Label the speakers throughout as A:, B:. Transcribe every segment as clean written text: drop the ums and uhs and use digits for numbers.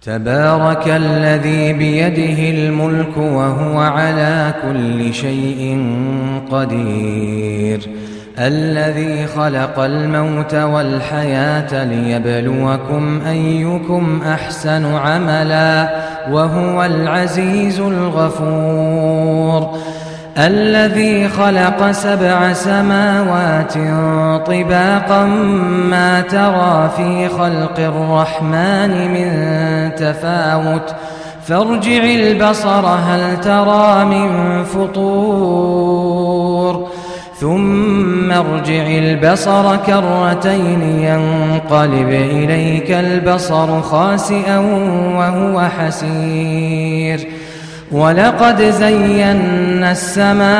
A: تبارك الذي بيده الملك وهو على كل شيء قدير الذي خلق الموت والحياة ليبلوكم أيكم أحسن عملا وهو العزيز الغفور الذي خلق 7 سماوات طباقا ما ترى في خلق الرحمن من تفاوت فارجع البصر هل ترى من فطور ثم ارجع البصر كرتين ينقلب إليك البصر خاسئا وهو حسير ولقد زينا السماء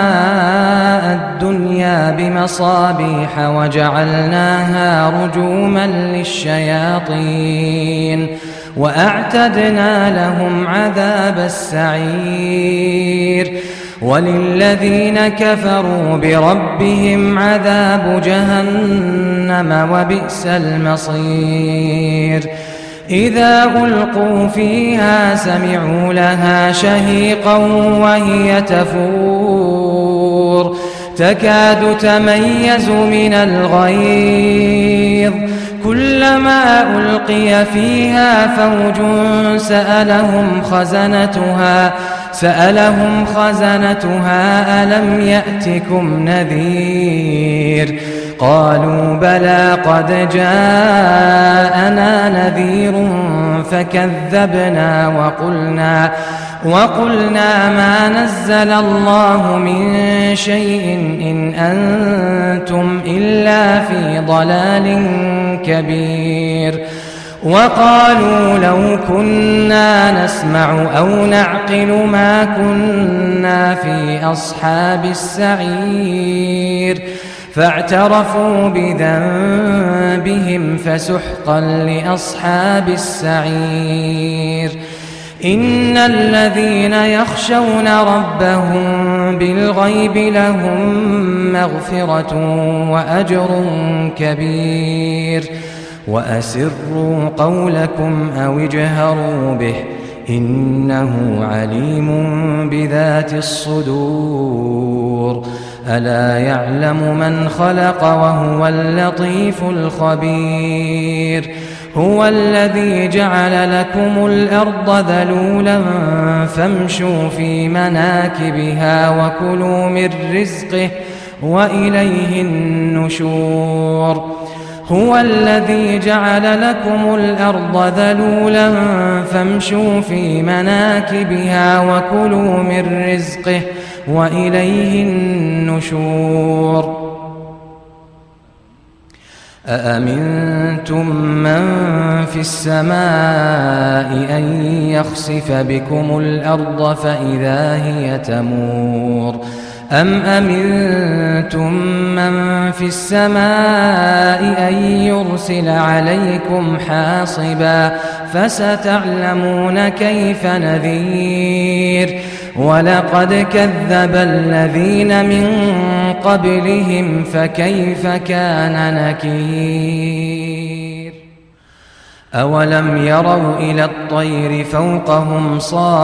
A: الدنيا بمصابيح وجعلناها رجوما للشياطين وأعتدنا لهم عذاب السعير وللذين كفروا بربهم عذاب جهنم وبئس المصير إذا ألقوا فيها سمعوا لها شهيقا وهي تفور تكاد تميز من الغيظ كلما ألقي فيها فوج سألهم خزنتها ألم يأتكم نذير قالوا بلى قد جاءنا نذير فكذبنا وقلنا ما نزل الله من شيء إن أنتم إلا في ضلال كبير وقالوا لو كنا نسمع أو نعقل ما كنا في أصحاب السعير فاعترفوا بذنبهم فسحقا لأصحاب السعير إن الذين يخشون ربهم بالغيب لهم مغفرة وأجر كبير وأسروا قولكم أو اجهروا به إنه عليم بذات الصدور ألا يعلم من خلق وهو اللطيف الخبير هو الذي جعل لكم الأرض ذلولا فامشوا في مناكبها وكلوا من رزقه وإليه النشور هو الذي جعل لكم الأرض ذلولا فامشوا في مناكبها وكلوا من رزقه وإليه النشور أأمنتم من في السماء أن يخسف بكم الأرض فإذا هي تمور أم أمنتم من في السماء أن يرسل عليكم حاصبا فستعلمون كيف نذير ولقد كذب الذين من قبلهم فكيف كان نكير أولم يروا إلى الطير فوقهم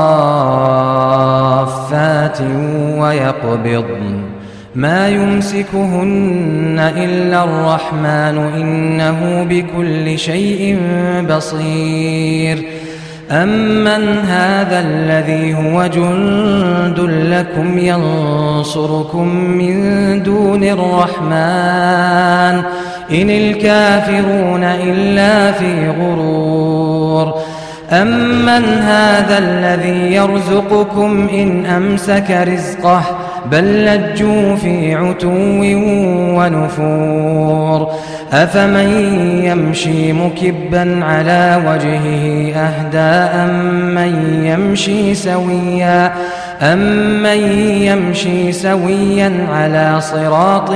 A: صافات ويقبضن ما يمسكهن إلا الرحمن إنه بكل شيء بصير أمن هذا الذي هو جند لكم ينصركم من دون الرحمن إن الكافرون إلا في غرور أمن هذا الذي يرزقكم إن أمسك رزقه بل لجوا في عتو ونفور أفمن يمشي مكبا على وجهه أهدى أمن يمشي سويا على صراط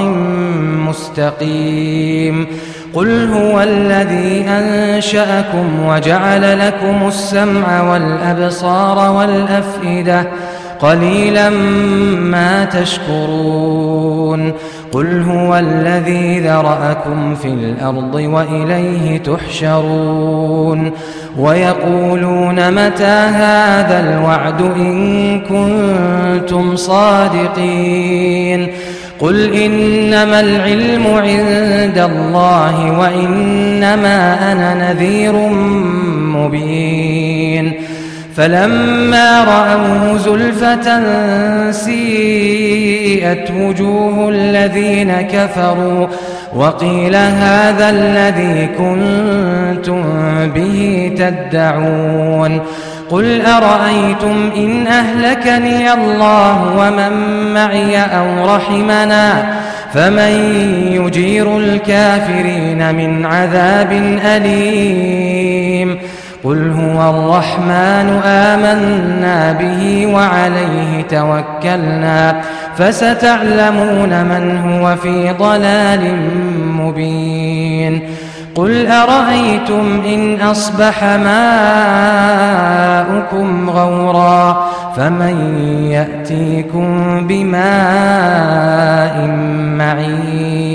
A: مستقيم قل هو الذي أنشأكم وجعل لكم السمع والأبصار والأفئدة قليلا ما تشكرون قل هو الذي ذرأكم في الأرض وإليه تحشرون ويقولون متى هذا الوعد إن كنتم صادقين قل إنما العلم عند الله وإنما أنا نذير مبين فلما رأوه زلفة سيئت وجوه الذين كفروا وقيل هذا الذي كنتم به تدعون قل أرأيتم إن أهلكني الله ومن معي أو رحمنا فمن يجير الكافرين من عذاب أليم قل هو الرحمن آمنا به وعليه توكلنا فستعلمون من هو في ضلال مبين قل أرأيتم إن أصبح ماؤكم غورا فمن يأتيكم بماء معين